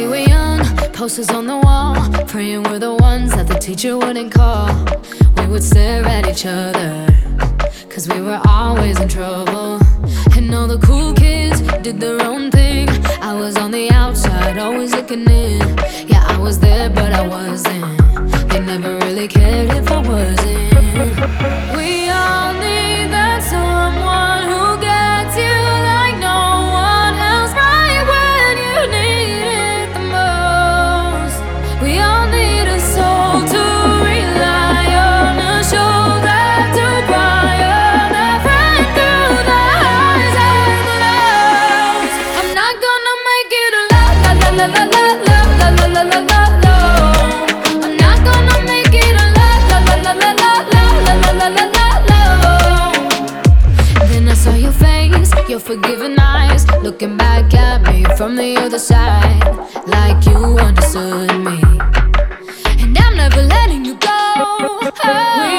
we were young, posters on the wall, praying we're the ones that the teacher wouldn't call. We would stare at each other, cause we were always in trouble. And all the cool kids did their own thing. I was on the outside, always looking in. Yeah, I was there, but I wasn't. They never really cared if I wasn't. We all need that someone who gets you like no one else, right when you need it the most. We all need a soul to rely on, a shoulder to cry on, a friend through the highs and the lows. I'm not gonna make it a la la la la la la la la la la la la. I'm not gonna make it a la la la la la la la la la la la. Then I saw your face, your forgiving eyes, looking back at me from the other side, like you understood me. And I'm never letting you go.